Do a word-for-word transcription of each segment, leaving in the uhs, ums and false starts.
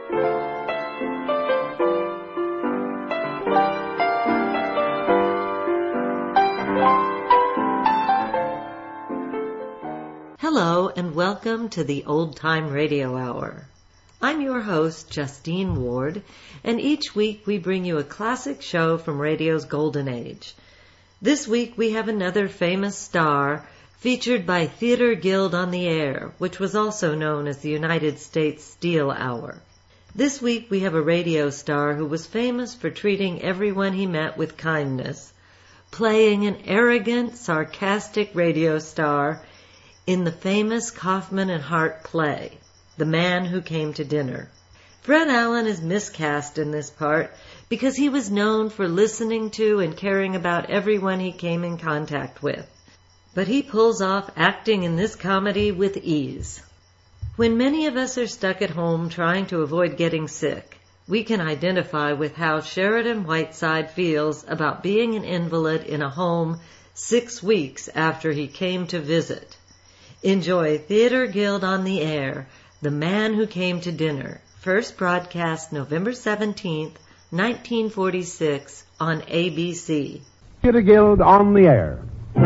Hello and welcome to the Old Time Radio Hour. I'm your host, Justine Ward, and each week we bring you a classic show from radio's golden age. This week we have another famous star featured by Theater Guild on the Air, which was also known as the United States Steel Hour. This week we have a radio star who was famous for treating everyone he met with kindness, playing an arrogant, sarcastic radio star in the famous Kaufman and Hart play, The Man Who Came to Dinner. Fred Allen is miscast in this part because he was known for listening to and caring about everyone he came in contact with. But he pulls off acting in this comedy with ease. When many of us are stuck at home trying to avoid getting sick, we can identify with how Sheridan Whiteside feels about being an invalid in a home six weeks after he came to visit. Enjoy Theater Guild on the Air, The Man Who Came to Dinner, first broadcast November seventeenth, nineteen forty-six on A B C. Theater Guild on the Air.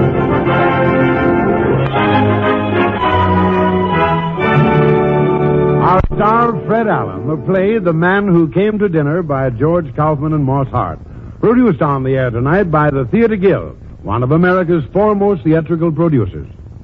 Our star, Fred Allen, the play The Man Who Came to Dinner by George Kaufman and Morse Hart. Produced on the air tonight by the Theater Guild, one of America's foremost theatrical producers.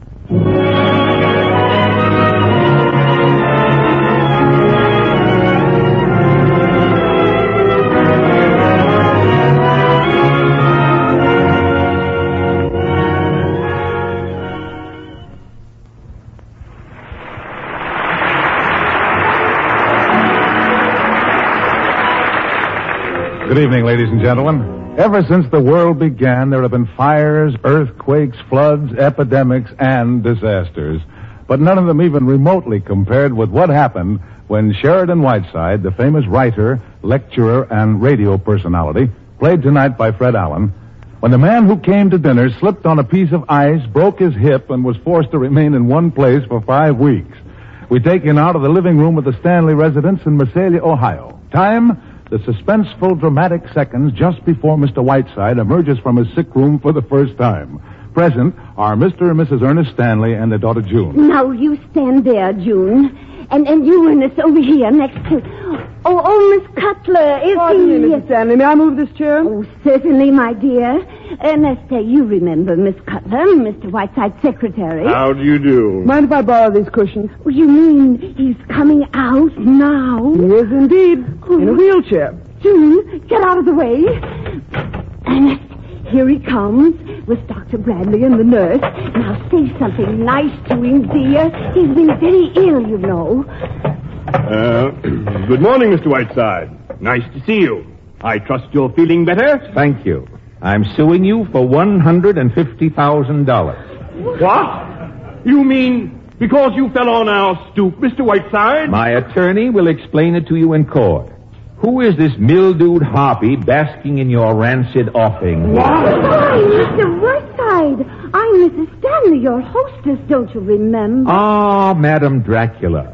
Good evening, ladies and gentlemen. Ever since the world began, there have been fires, earthquakes, floods, epidemics, and disasters. But none of them even remotely compared with what happened when Sheridan Whiteside, the famous writer, lecturer, and radio personality, played tonight by Fred Allen, when the Man Who Came to Dinner slipped on a piece of ice, broke his hip, and was forced to remain in one place for five weeks. We take you now to the living room of the Stanley residence in Messalia, Ohio. Time, the suspenseful, dramatic seconds just before Mister Whiteside emerges from his sick room for the first time. Present are Mister and Missus Ernest Stanley and their daughter June. Now you stand there, June. And and you, Ernest, over here next to... Oh, oh, Miss Cutler, is Pardon he... me, Missus Stanley. May I move this chair? Oh, certainly, my dear. Ernest, uh, you remember Miss Cutler, Mister Whiteside's secretary. How do you do? Mind if I borrow these cushions? Oh, you mean he's coming out now? He is indeed. Oh. In a wheelchair. June, get out of the way. Ernest, here he comes with Doctor Bradley and the nurse. Now say something nice to him, dear. He's been very ill, you know. Uh, good morning, Mister Whiteside. Nice to see you. I trust you're feeling better? Thank you. I'm suing you for one hundred fifty thousand dollars. What? You mean because you fell on our stoop, Mister Whiteside? My attorney will explain it to you in court. Who is this mildewed harpy basking in your rancid offing? Why, Mister Whiteside, I'm Missus Stanley, your hostess, don't you remember? Ah, Madam Dracula.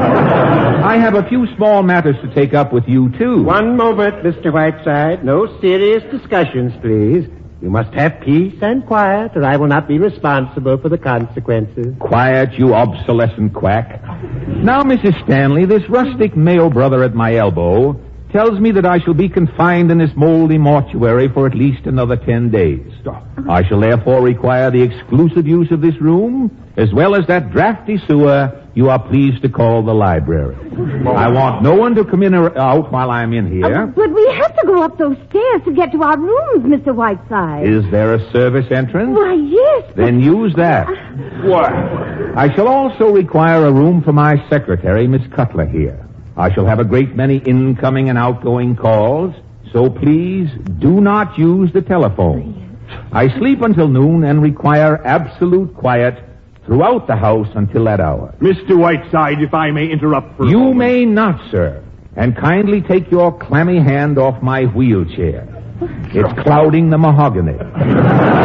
I have a few small matters to take up with you, too. One moment, Mister Whiteside. No serious discussions, please. You must have peace and quiet, or I will not be responsible for the consequences. Quiet, you obsolescent quack. Now, Missus Stanley, this rustic male brother at my elbow tells me that I shall be confined in this moldy mortuary for at least another ten days. I shall therefore require the exclusive use of this room, as well as that drafty sewer you are pleased to call the library. I want no one to come in or out while I'm in here. Uh, but we have to go up those stairs to get to our rooms, Mister Whiteside. Is there a service entrance? Why, yes. But... Then use that. What? I shall also require a room for my secretary, Miss Cutler, here. I shall have a great many incoming and outgoing calls, so please do not use the telephone. I sleep until noon and require absolute quiet throughout the house until that hour. Mister Whiteside, if I may interrupt for a You moment. may not, sir. And kindly take your clammy hand off my wheelchair. It's clouding the mahogany.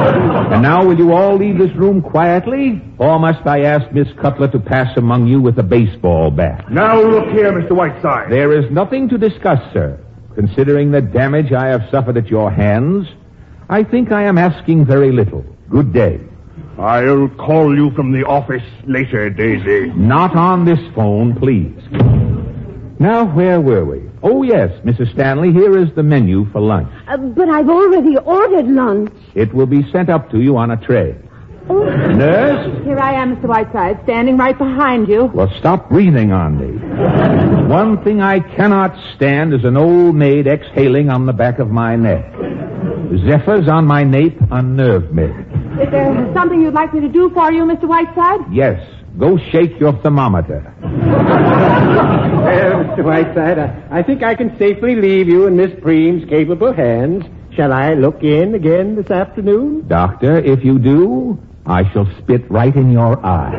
And now will you all leave this room quietly, or must I ask Miss Cutler to pass among you with a baseball bat? Now look here, Mister Whiteside. There is nothing to discuss, sir. Considering the damage I have suffered at your hands, I think I am asking very little. Good day. I'll call you from the office later, Daisy. Not on this phone, please. Now, where were we? Oh, yes, Missus Stanley, here is the menu for lunch. Uh, but I've already ordered lunch. It will be sent up to you on a tray. Oh. Nurse? Here I am, Mister Whiteside, standing right behind you. Well, stop breathing on me. One thing I cannot stand is an old maid exhaling on the back of my neck. Zephyrs on my nape unnerve me. Is there something you'd like me to do for you, Mister Whiteside? Yes, go shake your thermometer. Well, Mister Whiteside, I, I think I can safely leave you in Miss Preem's capable hands. Shall I look in again this afternoon? Doctor, if you do, I shall spit right in your eye.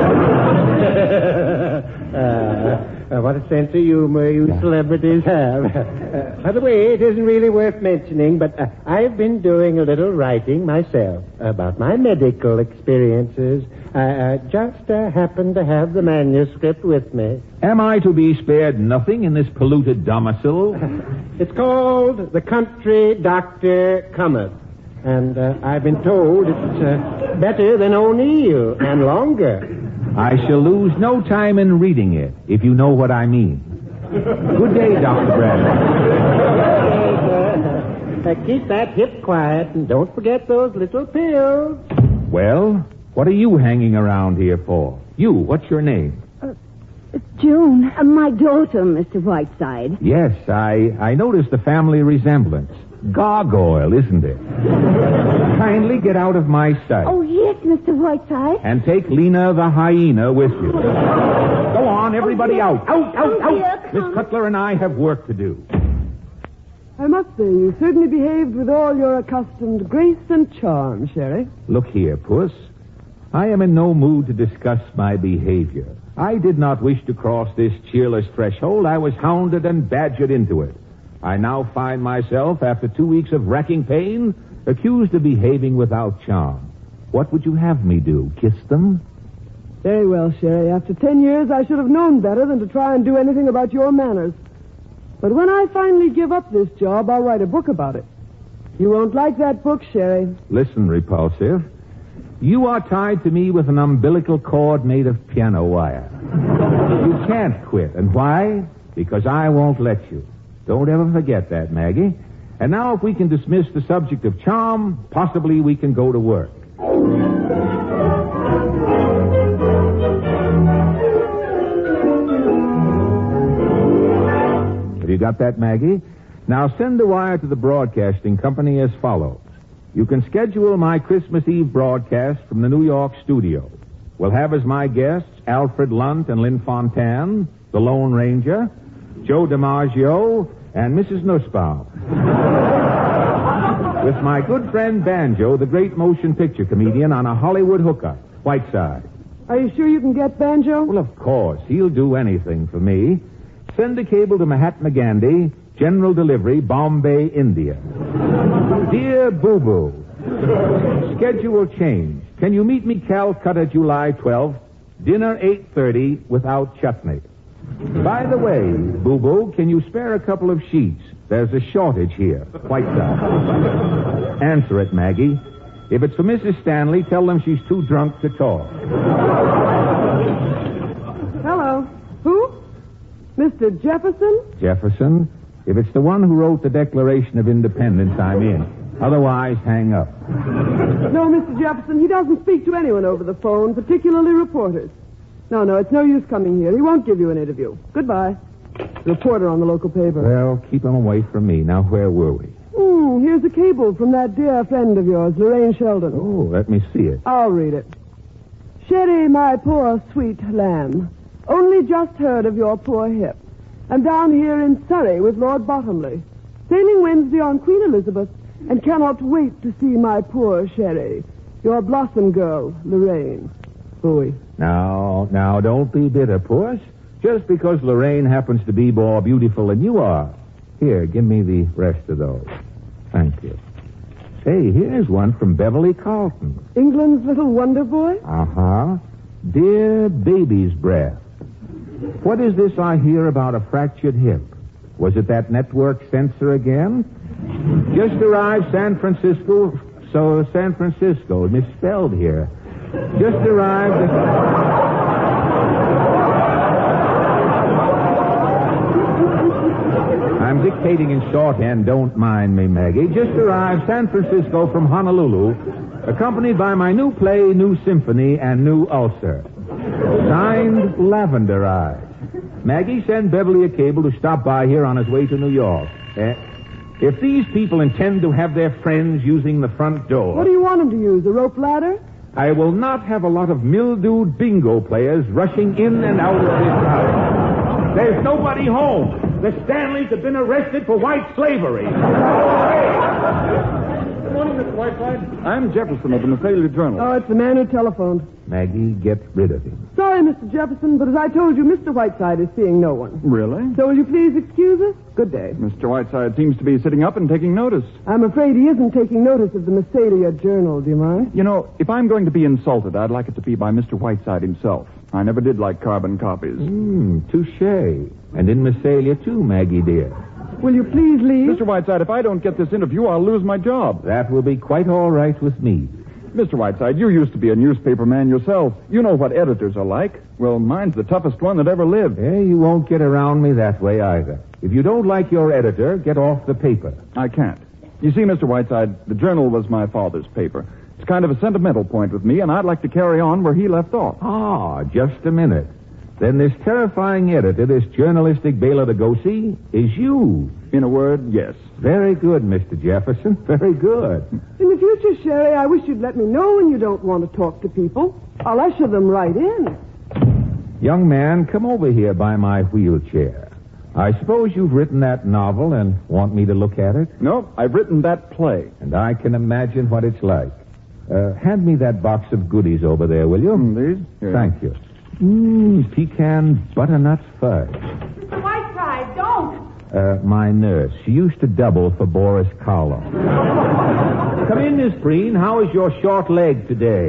uh, uh, what a sense of humor you celebrities have. Uh, by the way, it isn't really worth mentioning, but uh, I've been doing a little writing myself about my medical experiences. I uh, just uh, happened to have the manuscript with me. Am I to be spared nothing in this polluted domicile? It's called The Country Doctor Cometh. And uh, I've been told it's uh, better than O'Neill and longer. I shall lose no time in reading it, if you know what I mean. Good day, Doctor Bradley. uh, keep that hip quiet and don't forget those little pills. Well, what are you hanging around here for? You, what's your name? Uh, June. Uh, my daughter, Mister Whiteside. Yes, I, I noticed the family resemblance. Gargoyle, isn't it? Kindly get out of my sight. Oh, yes, Mister Whiteside. And take Lena the hyena with you. Go on, everybody oh, out. Out, out, oh, out. Dear, Miss Cutler and I have work to do. I must say, you certainly behaved with all your accustomed grace and charm, Sherry. Look here, Puss. I am in no mood to discuss my behavior. I did not wish to cross this cheerless threshold. I was hounded and badgered into it. I now find myself, after two weeks of racking pain, accused of behaving without charm. What would you have me do? Kiss them? Very well, Sherry. After ten years, I should have known better than to try and do anything about your manners. But when I finally give up this job, I'll write a book about it. You won't like that book, Sherry. Listen, Repulsive. You are tied to me with an umbilical cord made of piano wire. You can't quit. And why? Because I won't let you. Don't ever forget that, Maggie. And now if we can dismiss the subject of charm, possibly we can go to work. Have you got that, Maggie? Now send the wire to the broadcasting company as follows. You can schedule my Christmas Eve broadcast from the New York studio. We'll have as my guests Alfred Lunt and Lynn Fontanne, the Lone Ranger, Joe DiMaggio, and Missus Nussbaum. With my good friend Banjo, the great motion picture comedian, on a Hollywood hookup, Whiteside. Are you sure you can get Banjo? Well, of course. He'll do anything for me. Send a cable to Mahatma Gandhi, General Delivery, Bombay, India. Dear Boo Boo, schedule change. Can you meet me Calcutta, July twelfth? Dinner eight thirty without chutney. By the way, Boo Boo, can you spare a couple of sheets? There's a shortage here. Whiteside. Answer it, Maggie. If it's for Missus Stanley, tell them she's too drunk to talk. Hello. Who? Mister Jefferson? Jefferson? If it's the one who wrote the Declaration of Independence, I'm in. Otherwise, hang up. No, Mister Jefferson, he doesn't speak to anyone over the phone, particularly reporters. No, no, it's no use coming here. He won't give you an interview. Goodbye. Reporter on the local paper. Well, keep him away from me. Now, where were we? Hmm, here's a cable from that dear friend of yours, Lorraine Sheldon. Oh, let me see it. I'll read it. Sherry, my poor sweet lamb. Only just heard of your poor hip. I'm down here in Surrey with Lord Bottomley. Sailing Wednesday on Queen Elizabeth, and cannot wait to see my poor Sherry. Your blossom girl, Lorraine. Bowie. Now, now, don't be bitter, Puss. Just because Lorraine happens to be more beautiful than you are. Here, give me the rest of those. Thank you. Say, here's one from Beverly Carlton. England's little wonder boy? Uh-huh. Dear baby's breath. What is this I hear about a fractured hip? Was it that network sensor again? Just arrived San Francisco, so San Francisco, misspelled here. Just arrived... I'm dictating in shorthand, don't mind me, Maggie. Just arrived San Francisco from Honolulu, accompanied by my new play, new symphony, and new ulcer. Signed, Lavender Eyes. Maggie, send Beverly a cable to stop by here on his way to New York. Eh? If these people intend to have their friends using the front door... What do you want them to use, a rope ladder? I will not have a lot of mildewed bingo players rushing in and out of this house. There's nobody home. The Stanleys have been arrested for white slavery. Good morning, Mister Whiteside. I'm Jefferson of the Massalia Journal. Oh, it's the man who telephoned. Maggie, get rid of him. Sorry, Mister Jefferson, but as I told you, Mister Whiteside is seeing no one. Really? So will you please excuse us? Good day. Mister Whiteside seems to be sitting up and taking notice. I'm afraid he isn't taking notice of the Massalia Journal, do you mind? You know, if I'm going to be insulted, I'd like it to be by Mister Whiteside himself. I never did like carbon copies. Hmm, touche. And in Massalia, too, Maggie, dear. Will you please leave? Mister Whiteside, if I don't get this interview, I'll lose my job. That will be quite all right with me. Mister Whiteside, you used to be a newspaper man yourself. You know what editors are like. Well, mine's the toughest one that ever lived. Hey, you won't get around me that way either. If you don't like your editor, get off the paper. I can't. You see, Mister Whiteside, the Journal was my father's paper. It's kind of a sentimental point with me, and I'd like to carry on where he left off. Ah, just a minute. Then this terrifying editor, this journalistic Bela Lugosi, is you. In a word, yes. Very good, Mister Jefferson. Very good. In the future, Sherry, I wish you'd let me know when you don't want to talk to people. I'll usher them right in. Young man, come over here by my wheelchair. I suppose you've written that novel and want me to look at it? No, I've written that play. And I can imagine what it's like. Uh, hand me that box of goodies over there, will you? Mm, these? Here. Thank you. Mmm, pecan butternut fudge. Mister Whiteside, don't. Uh, my nurse. She used to double for Boris Karloff. Come in, Miss Preen. How is your short leg today?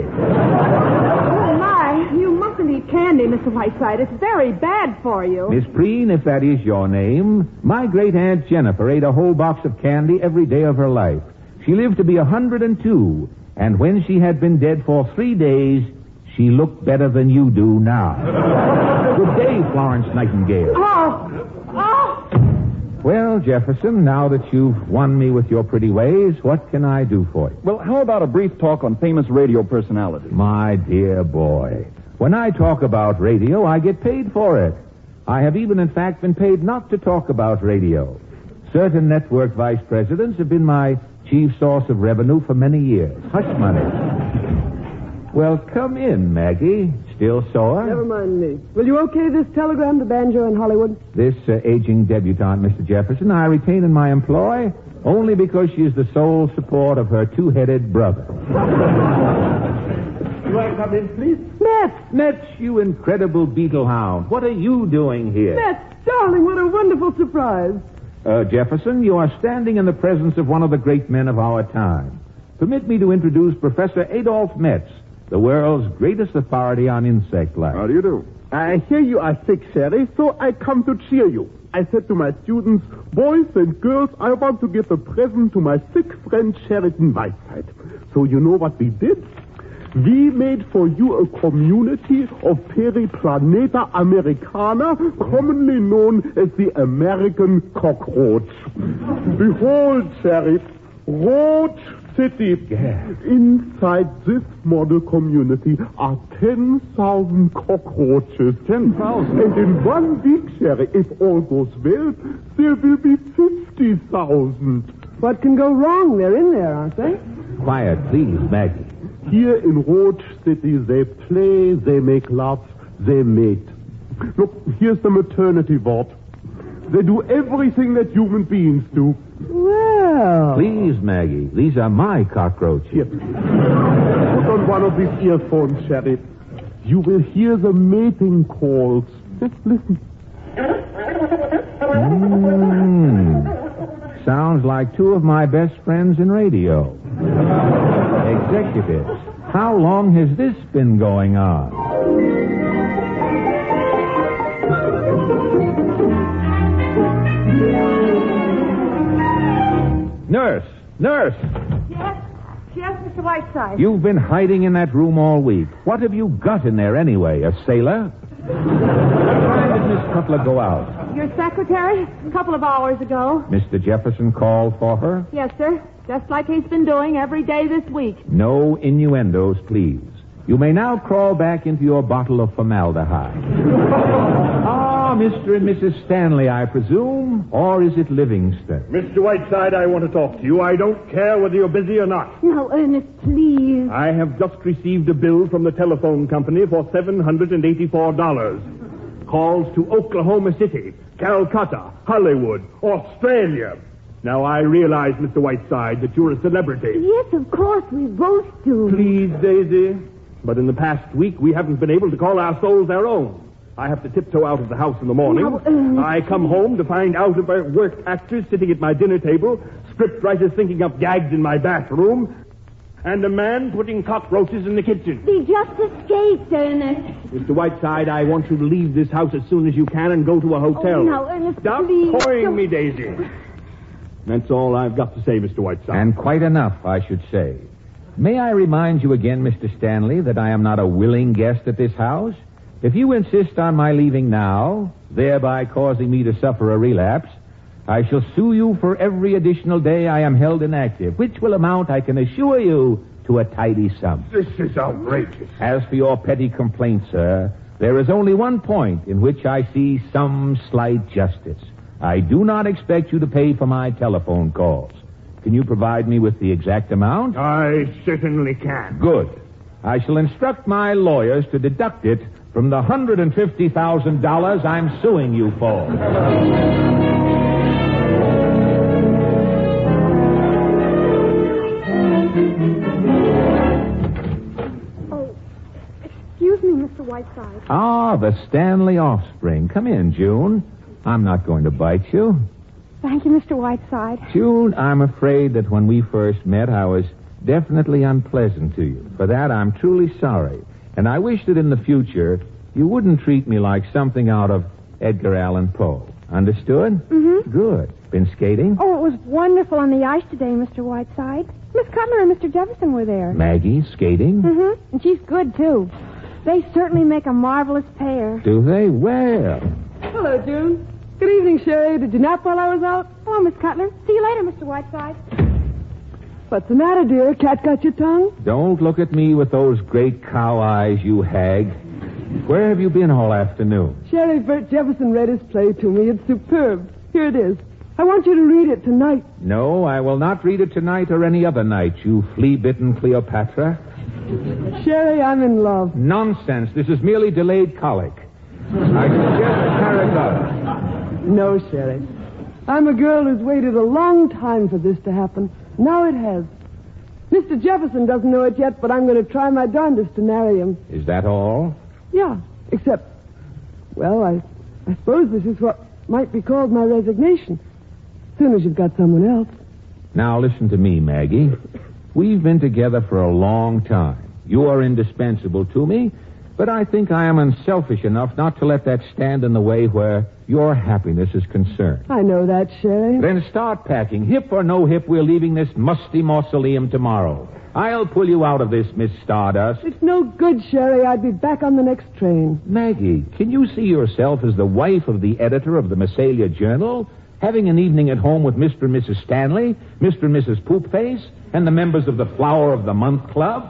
Oh, my. You mustn't eat candy, Mister Whiteside. It's very bad for you. Miss Preen, if that is your name, my great-aunt Jennifer ate a whole box of candy every day of her life. She lived to be a hundred and two, and when she had been dead for three days, she looked better than you do now. Good day, Florence Nightingale. Oh! Oh! Well, Jefferson, now that you've won me with your pretty ways, what can I do for you? Well, how about a brief talk on famous radio personalities? My dear boy, when I talk about radio, I get paid for it. I have even, in fact, been paid not to talk about radio. Certain network vice presidents have been my chief source of revenue for many years. Hush money. Well, come in, Maggie. Still sore? Never mind me. Will you okay this telegram to Banjo in Hollywood? This uh, aging debutante, Mister Jefferson, I retain in my employ only because she is the sole support of her two-headed brother. Do I come in, please? Metz! Metz, you incredible beetle hound. What are you doing here? Metz, darling, what a wonderful surprise. Uh, Jefferson, you are standing in the presence of one of the great men of our time. Permit me to introduce Professor Adolf Metz, the world's greatest authority on insect life. How do you do? I hear you are sick, Sherry, so I come to cheer you. I said to my students, boys and girls, I want to give a present to my sick friend Sheridan Whiteside. So you know what we did? We made for you a community of Periplaneta Americana, commonly known as the American cockroach. Behold, Sheriff, Roach City. Yeah. Inside this model community are ten thousand cockroaches. ten thousand? And in one week, Sherry, if all goes well, there will be fifty thousand. What can go wrong? They're in there, aren't they? Quiet, please, Maggie. Here in Roach City, they play, they make love, they mate. Look, here's the maternity ward. They do everything that human beings do. Well... Please, Maggie, these are my cockroaches. Here. Put on one of these earphones, Sheriff. You will hear the mating calls. Just listen. Mm. sounds like two of my best friends in radio. Executives. How long has this been going on? Nurse! Nurse! Yes? Yes, Mister Whiteside. You've been hiding in that room all week. What have you got in there anyway? A sailor? What time did Miss Cutler go out? Your secretary? A couple of hours ago. Mister Jefferson called for her? Yes, sir. Just like he's been doing every day this week. No innuendos, please. You may now crawl back into your bottle of formaldehyde. Ah, Mister and Missus Stanley, I presume, or is it Livingston? Mister Whiteside, I want to talk to you. I don't care whether you're busy or not. Now, Ernest, please. I have just received a bill from the telephone company for seven hundred eighty-four dollars. Calls to Oklahoma City, Calcutta, Hollywood, Australia. Now, I realize, Mister Whiteside, that you're a celebrity. Yes, of course, we both do. Please, Daisy. But in the past week, we haven't been able to call our souls our own. I have to tiptoe out of the house in the morning. Now, Ernest. I come home to find out-of-work actors sitting at my dinner table, script writers thinking up gags in my bathroom, and a man putting cockroaches in the kitchen. They just escaped, Ernest. Mister Whiteside, I want you to leave this house as soon as you can and go to a hotel. Oh, now, Ernest, Stop please. toying Don't... me, Daisy. That's all I've got to say, Mister Whiteside. And quite enough, I should say. May I remind you again, Mister Stanley, that I am not a willing guest at this house? If you insist on my leaving now, thereby causing me to suffer a relapse, I shall sue you for every additional day I am held inactive, which will amount, I can assure you, to a tidy sum. This is outrageous. As for your petty complaint, sir, there is only one point in which I see some slight justice. I do not expect you to pay for my telephone calls. Can you provide me with the exact amount? I certainly can. Good. I shall instruct my lawyers to deduct it from the one hundred fifty thousand dollars I'm suing you for. Oh, excuse me, Mister Whiteside. Ah, the Stanley offspring. Come in, June. I'm not going to bite you. Thank you, Mister Whiteside. June, I'm afraid that when we first met, I was definitely unpleasant to you. For that, I'm truly sorry. And I wish that in the future, you wouldn't treat me like something out of Edgar Allan Poe. Understood? Mm-hmm. Good. Been skating? Oh, it was wonderful on the ice today, Mister Whiteside. Miss Cutler and Mister Jefferson were there. Maggie, skating? Mm-hmm. And she's good, too. They certainly make a marvelous pair. Do they? Well. Hello, June. Good evening, Sherry. Did you nap while I was out? Hello, Miss Cutler. See you later, Mister Whiteside. What's the matter, dear? Cat got your tongue? Don't look at me with those great cow eyes, you hag. Where have you been all afternoon? Sherry, Bert Jefferson read his play to me. It's superb. Here it is. I want you to read it tonight. No, I will not read it tonight or any other night, you flea-bitten Cleopatra. Sherry, I'm in love. Nonsense. This is merely delayed colic. I suggest Paradise. No, Sherry. I'm a girl who's waited a long time for this to happen. Now it has. Mister Jefferson doesn't know it yet, but I'm going to try my darndest to marry him. Is that all? Yeah, except, well, I, I suppose this is what might be called my resignation. As soon as you've got someone else. Now listen to me, Maggie. We've been together for a long time. You are indispensable to me, but I think I am unselfish enough not to let that stand in the way where your happiness is concerned. I know that, Sherry. Then start packing. Hip or no hip, we're leaving this musty mausoleum tomorrow. I'll pull you out of this, Miss Stardust. It's no good, Sherry. I'd be back on the next train. Maggie, can you see yourself as the wife of the editor of the Massalia Journal, having an evening at home with Mister and Missus Stanley, Mister and Missus Poopface, and the members of the Flower of the Month Club?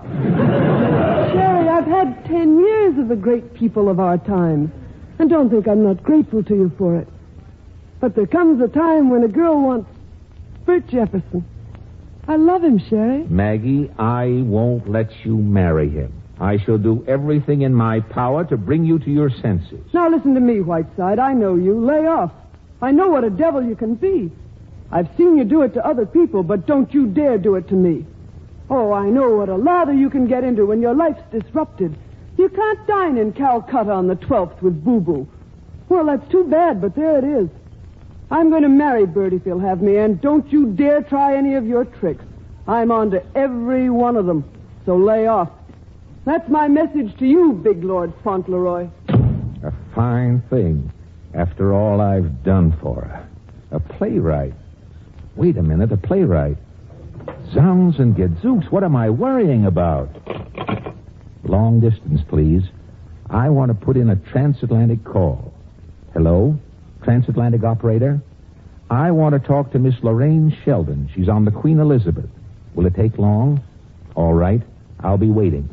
Sherry, I've had ten years of the great people of our time. And don't think I'm not grateful to you for it. But there comes a time when a girl wants Bert Jefferson. I love him, Sherry. Maggie, I won't let you marry him. I shall do everything in my power to bring you to your senses. Now listen to me, Whiteside. I know you. Lay off. I know what a devil you can be. I've seen you do it to other people, but don't you dare do it to me. Oh, I know what a lather you can get into when your life's disrupted. You can't dine in Calcutta on the twelfth with Boo Boo. Well, that's too bad, but there it is. I'm going to marry Bert if he'll have me, and don't you dare try any of your tricks. I'm on to every one of them, so lay off. That's my message to you, Big Lord Fauntleroy. A fine thing, after all I've done for her. A playwright. Wait a minute, a playwright. Zounds and gadzooks, what am I worrying about? Long distance, please. I want to put in a transatlantic call. Hello? Transatlantic operator? I want to talk to Miss Lorraine Sheldon. She's on the Queen Elizabeth. Will it take long? All right. I'll be waiting.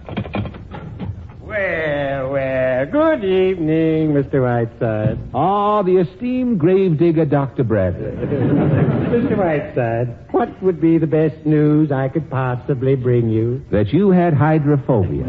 Well, well, good evening, Mister Whiteside. Ah, the esteemed gravedigger, Doctor Bradley. Mister Whiteside, what would be the best news I could possibly bring you? That you had hydrophobia.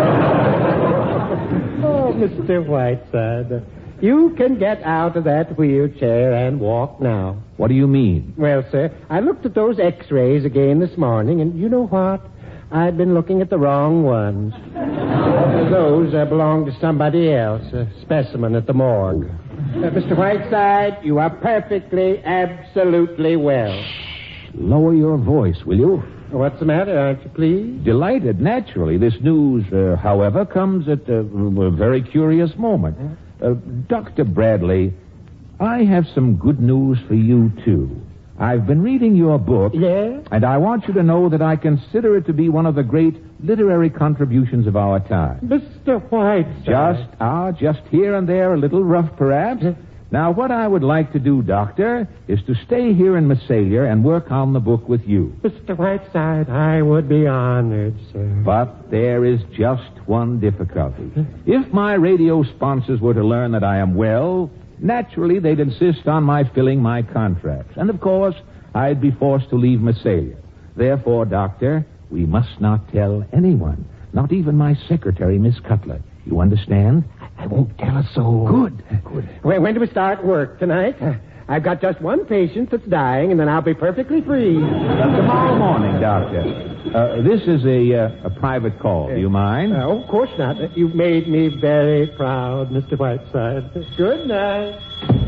Oh, Mister Whiteside, you can get out of that wheelchair and walk now. What do you mean? Well, sir, I looked at those x-rays again this morning, and you know what? I've been looking at the wrong ones. Those uh, belong to somebody else, a specimen at the morgue. Uh, Mister Whiteside, you are perfectly, absolutely well. Lower your voice, will you? What's the matter, aren't you pleased? Delighted, naturally. This news, uh, however, comes at a, a very curious moment. Uh, Doctor Bradley, I have some good news for you, too. I've been reading your book. Yes? And I want you to know that I consider it to be one of the great literary contributions of our time. Mister Whiteside. Just, ah, just here and there, a little rough, perhaps. Now, what I would like to do, Doctor, is to stay here in Massalia and work on the book with you. Mister Whiteside, I would be honored, sir. But there is just one difficulty. If my radio sponsors were to learn that I am well, naturally they'd insist on my filling my contracts. And, of course, I'd be forced to leave Massalia. Therefore, Doctor, we must not tell anyone, not even my secretary, Miss Cutler. You understand? I won't tell a soul. Good, good. When, when do we start work tonight? I've got just one patient that's dying, and then I'll be perfectly free. Tomorrow morning, Doctor. Uh, this is a, uh, a private call. Do you mind? Uh, oh, of course not. You've made me very proud, Mister Whiteside. Good night.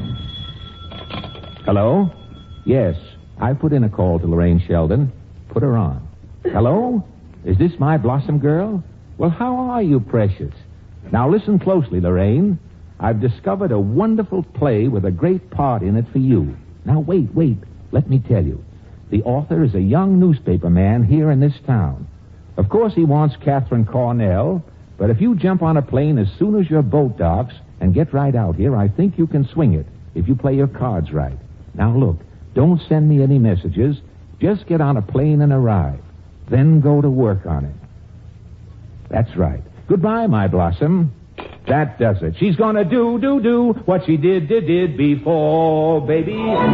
Hello? Yes, I put in a call to Lorraine Sheldon. Put her on. Hello? Is this my Blossom girl? Well, how are you, precious? Now, listen closely, Lorraine. I've discovered a wonderful play with a great part in it for you. Now, wait, wait. Let me tell you. The author is a young newspaper man here in this town. Of course, he wants Catherine Cornell, but if you jump on a plane as soon as your boat docks and get right out here, I think you can swing it if you play your cards right. Now, look, don't send me any messages. Just get on a plane and arrive. Then go to work on it. That's right. Goodbye, my Blossom. That does it. She's gonna do, do, do what she did, did, did before, baby.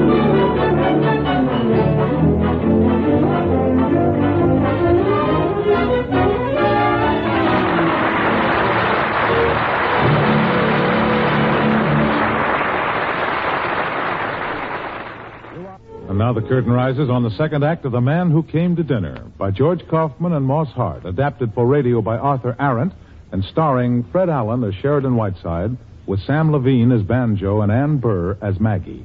And now the curtain rises on the second act of The Man Who Came to Dinner by George Kaufman and Moss Hart, adapted for radio by Arthur Arendt, and starring Fred Allen as Sheridan Whiteside, with Sam Levine as Banjo and Ann Burr as Maggie.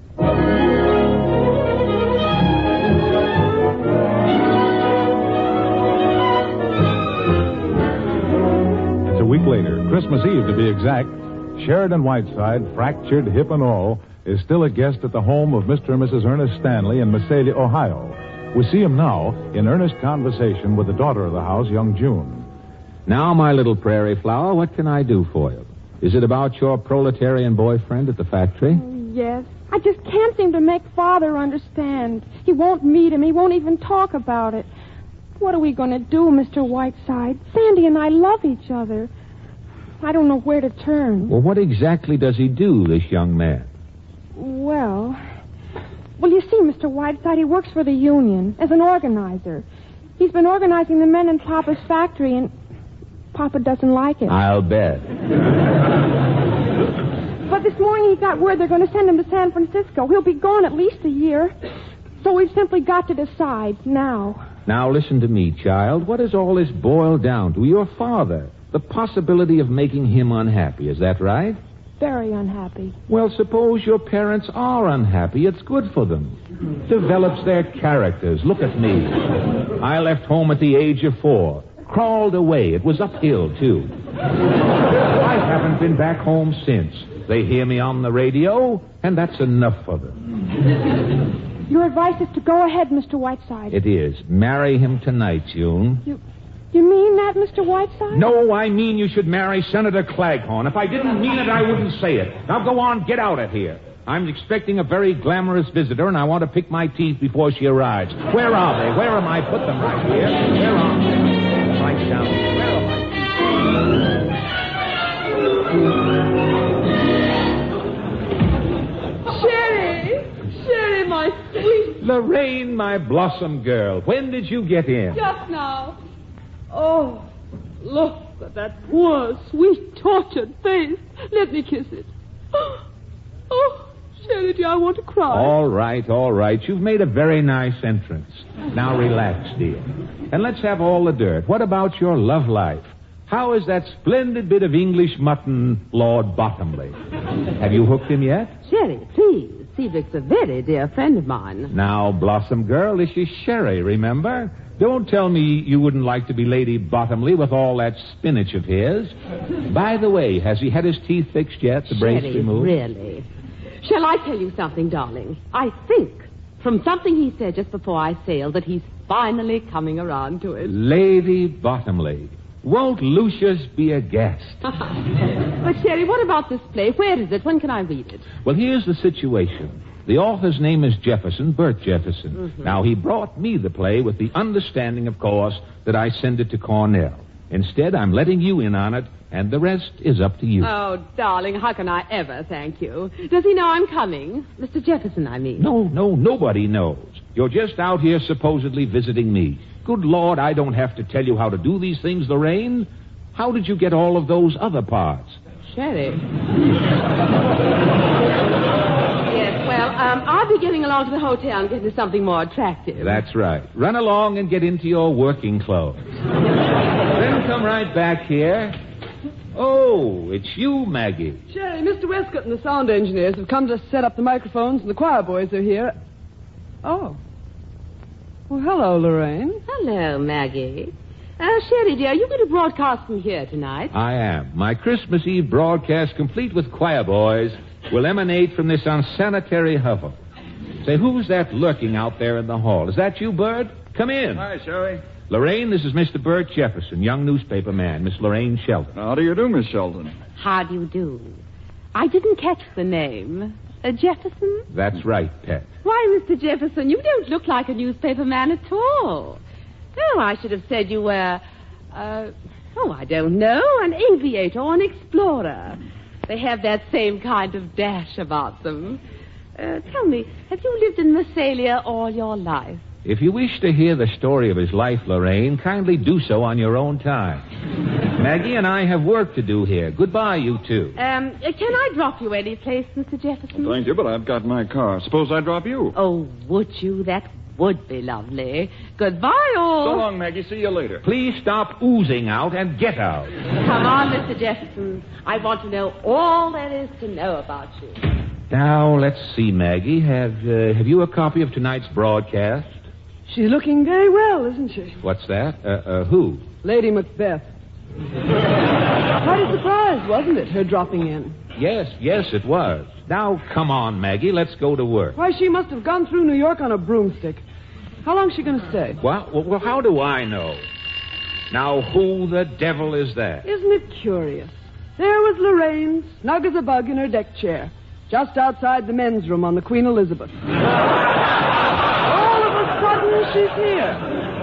It's a week later, Christmas Eve to be exact. Sheridan Whiteside, fractured hip and all, is still a guest at the home of Mister and Missus Ernest Stanley in Massalia, Ohio. We see him now in earnest conversation with the daughter of the house, young June. Now, my little prairie flower, what can I do for you? Is it about your proletarian boyfriend at the factory? Yes. I just can't seem to make Father understand. He won't meet him. He won't even talk about it. What are we going to do, Mister Whiteside? Sandy and I love each other. I don't know where to turn. Well, what exactly does he do, this young man? Well, well, you see, Mister Whiteside, he works for the union as an organizer. He's been organizing the men in Papa's factory, and Papa doesn't like it. I'll bet. But this morning he got word they're going to send him to San Francisco. He'll be gone at least a year. So we've simply got to decide now. Now listen to me, child. What does all this boil down to? Your father. The possibility of making him unhappy. Is that right? very unhappy. Well, suppose your parents are unhappy. It's good for them. Develops their characters. Look at me. I left home at the age of four. Crawled away. It was uphill, too. I haven't been back home since. They hear me on the radio, and that's enough for them. Your advice is to go ahead, Mister Whiteside. It is. Marry him tonight, June. You, you mean that, Mister Whiteside? No, I mean you should marry Senator Claghorn. If I didn't mean it, I wouldn't say it. Now go on, get out of here. I'm expecting a very glamorous visitor, and I want to pick my teeth before she arrives. Where are they? Where am I? Put them right here. Where are they? Right down here. Where are my teeth? Sherry! Sherry, my sweet... Lorraine, my blossom girl, when did you get in? Just now. Oh, look at that poor, sweet, tortured face. Let me kiss it. Oh, Sherry, dear, I want to cry. All right, all right. You've made a very nice entrance. Now relax, dear. And let's have all the dirt. What about your love life? How is that splendid bit of English mutton, Lord Bottomley? Have you hooked him yet? Sherry, please. Cedric's a very dear friend of mine. Now, Blossom girl, this is Sherry, remember? Don't tell me you wouldn't like to be Lady Bottomley with all that spinach of his. By the way, has he had his teeth fixed yet, the brace Sherry, removed? really. Shall I tell you something, darling? I think, from something he said just before I sailed, that he's finally coming around to it. Lady Bottomley. Won't Lucius be a guest? But, Sherry, what about this play? Where is it? When can I read it? Well, here's the situation. The author's name is Jefferson, Bert Jefferson. Mm-hmm. Now, he brought me the play with the understanding, of course, that I send it to Cornell. Instead, I'm letting you in on it, and the rest is up to you. Oh, darling, how can I ever thank you? Does he know I'm coming? Mister Jefferson, I mean. No, no, nobody knows. You're just out here supposedly visiting me. Good Lord, I don't have to tell you how to do these things, Lorraine. How did you get all of those other parts? Sherry. Yes, well, um, I'll be getting along to the hotel and getting something more attractive. That's right. Run along and get into your working clothes. Then come right back here. Oh, it's you, Maggie. Sherry, Mister Westcott and the sound engineers have come to set up the microphones, and the choir boys are here. Oh. Well, hello, Lorraine. Hello, Maggie. Uh, Sherry, dear, are you going to broadcast from here tonight? I am. My Christmas Eve broadcast, complete with choir boys, will emanate from this unsanitary hovel. Say, who's that lurking out there in the hall? Is that you, Bert? Come in. Hi, Sherry. Lorraine, this is Mister Bert Jefferson, young newspaper man, Miss Lorraine Sheldon. How do you do, Miss Sheldon? How do you do? I didn't catch the name. Uh, Jefferson? That's right, pet. Why, Mister Jefferson, you don't look like a newspaper man at all. Oh, I should have said you were, uh, oh, I don't know, an aviator or an explorer. They have that same kind of dash about them. Uh, tell me, have you lived in Massalia all your life? If you wish to hear the story of his life, Lorraine, kindly do so on your own time. Maggie and I have work to do here. Goodbye, you two. Um, uh, can I drop you any place, Mister Jefferson? Well, thank you, but I've got my car. Suppose I drop you. Oh, would you? That would be lovely. Goodbye, all. So long, Maggie. See you later. Please stop oozing out and get out. Come on, Mister Jefferson. I want to know all there is to know about you. Now, let's see, Maggie. Have uh, have you a copy of tonight's broadcast? She's looking very well, isn't she? What's that? Uh, uh, who? Lady Macbeth. Quite a surprise, wasn't it, her dropping in? Yes, yes, it was. Now, come on, Maggie. Let's go to work. Why, she must have gone through New York on a broomstick. How long's she going to stay? Well, well, well, how do I know? Now, who the devil is that? Isn't it curious? There was Lorraine, snug as a bug in her deck chair, just outside the men's room on the Queen Elizabeth. All of a sudden, she's here.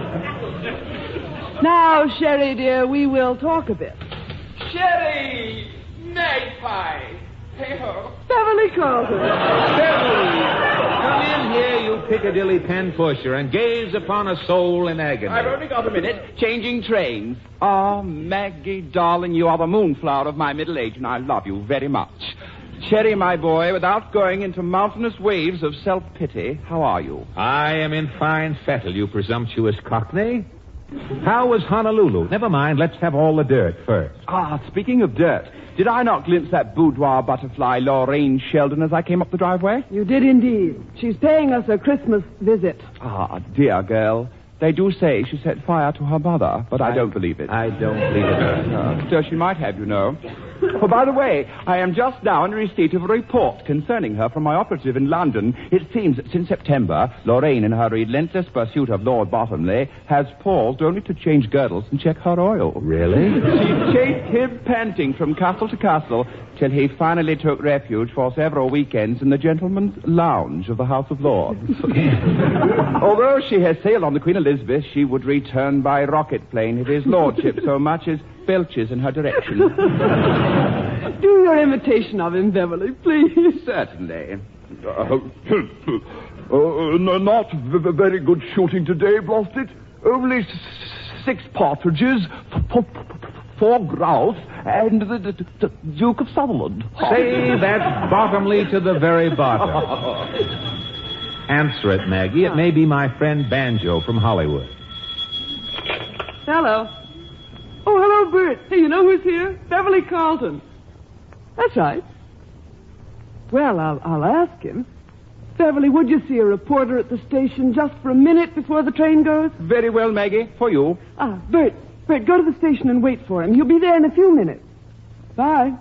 Now, Sherry, dear, we will talk a bit. Sherry! Magpie! Hey-ho! Beverly Carlton. Beverly! Come in here, you Piccadilly pen pusher, and gaze upon a soul in agony. I've only got a minute. Changing trains. Oh, Maggie, darling, you are the moonflower of my middle age, and I love you very much. Cherry, my boy, without going into mountainous waves of self-pity, how are you? I am in fine fettle, you presumptuous cockney. How was Honolulu? Never mind, let's have all the dirt first. Ah, speaking of dirt, did I not glimpse that boudoir butterfly, Lorraine Sheldon, as I came up the driveway? You did indeed. She's paying us a Christmas visit. Ah, dear girl. They do say she set fire to her mother, but I, I don't believe it. I don't believe it. Uh, still, she might have, you know. Oh, by the way, I am just now in receipt of a report concerning her from my operative in London. It seems that since September, Lorraine, in her relentless pursuit of Lord Bottomley, has paused only to change girdles and check her oil. Really? She chased him panting from castle to castle till he finally took refuge for several weekends in the gentleman's lounge of the House of Lords. Although she has sailed on the Queen Elizabeth, she would return by rocket plane if his lordship so much as belches in her direction. Do your imitation of him, Beverly, please. Certainly. Uh, uh, no, not v- v- very good shooting today, Blostit. Only s- six partridges, f- f- four grouse, and the, the, the Duke of Sutherland. Say that Bottomley to the very bottom. Answer it, Maggie. It may be my friend Banjo from Hollywood. Hello. Oh, hello, Bert. Hey, you know who's here? Beverly Carlton. That's right. Well, I'll, I'll ask him. Beverly, would you see a reporter at the station just for a minute before the train goes? Very well, Maggie. For you. Ah, Bert, Bert, go to the station and wait for him. He'll be there in a few minutes. Bye.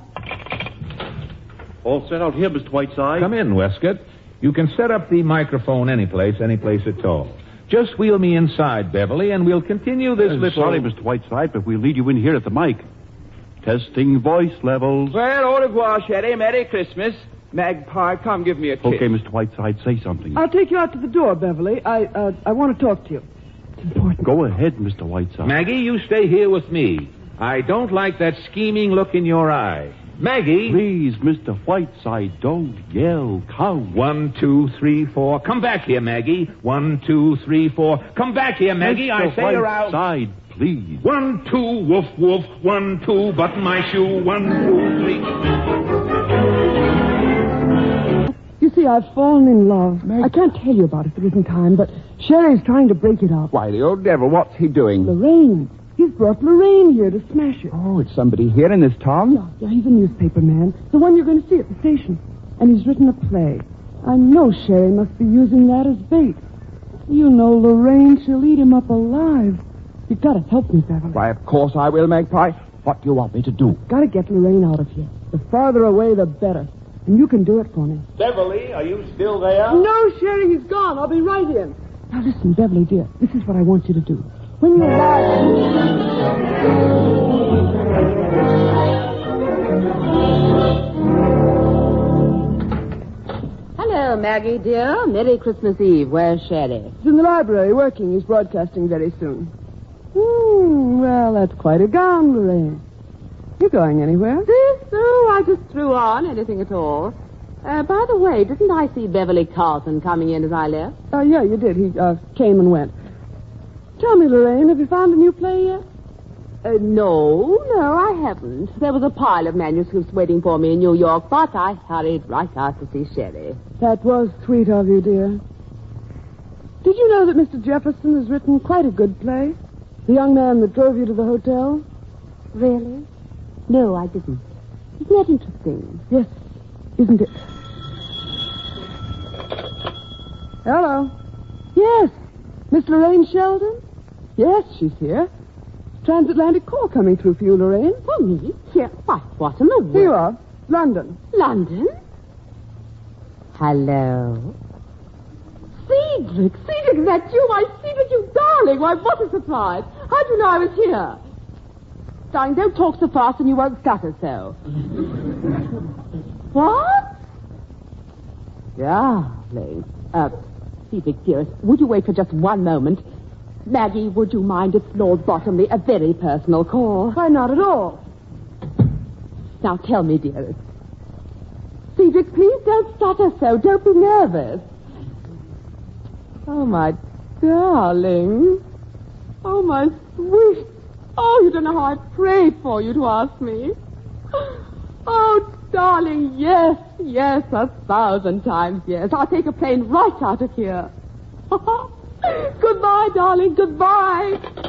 All set out here, Mister Whiteside. Come in, Westcott. You can set up the microphone any place, any place at all. Just wheel me inside, Beverly, and we'll continue this Uh, little... Sorry, Mister Whiteside, but we'll lead you in here at the mic. Testing voice levels. Well, au revoir, Sherry. Merry Christmas. Magpie, come give me a kiss. Okay, Mister Whiteside, say something. I'll take you out to the door, Beverly. I, uh, I want to talk to you. It's important. Go ahead, Mister Whiteside. Maggie, you stay here with me. I don't like that scheming look in your eye. Maggie! Please, Mister Whiteside, don't yell. Count. One, two, three, four. Come back here, Maggie. One, two, three, four. Come back here, Maggie. Mister I say around. Whiteside, please. One, two, woof, woof. One, two, button my shoe. One, two, three. You see, I've fallen in love. I can't tell you about it. There isn't time, but Sherry's trying to break it up. Why, the old devil, what's he doing? Lorraine. He's brought Lorraine here to smash it. Oh, it's somebody here in this town? Yeah, yeah, he's a newspaper man. The one you're going to see at the station. And he's written a play. I know Sherry must be using that as bait. You know, Lorraine, she'll eat him up alive. You've got to help me, Beverly. Why, of course I will, Magpie. What do you want me to do? Got to get Lorraine out of here. The farther away, the better. And you can do it for me. Beverly, are you still there? No, Sherry, he's gone. I'll be right in. Now, listen, Beverly, dear. This is what I want you to do. When you arrive... Hello, Maggie, dear. Merry Christmas Eve. Where's Sherry? He's in the library working. He's broadcasting very soon. Hmm, well, that's quite a gown, Lorraine. You going anywhere? This? Oh, I just threw on anything at all. Uh, by the way, didn't I see Beverly Carlton coming in as I left? Oh, uh, yeah, you did. He uh, came and went. Tell me, Lorraine, have you found a new play yet? Uh, no, no, I haven't. There was a pile of manuscripts waiting for me in New York, but I hurried right out to see Sherry. That was sweet of you, dear. Did you know that Mister Jefferson has written quite a good play? The young man that drove you to the hotel? Really? No, I didn't. Isn't that interesting? Yes, isn't it? Hello. Yes. Miss Lorraine Sheldon? Yes, she's here. Transatlantic call coming through for you, Lorraine. For me? Here? Why, what in the world? Here you are. London. London? Hello? Cedric! Cedric, is that you? Why, Cedric, you darling! Why, what a surprise! How'd you know I was here? Darling, don't talk so fast and you won't stutter so. What? Darling. Uh, Cedric, dearest, would you wait for just one moment? Maggie, would you mind if Lord Bottomley a very personal call? Why, not at all. Now, tell me, dearest. Cedric, please don't stutter so. Don't be nervous. Oh, my darling. Oh, my sweet. Oh, you don't know how I prayed for you to ask me. Oh, darling, yes, yes, a thousand times yes. I'll take a plane right out of here. Goodbye, darling, goodbye.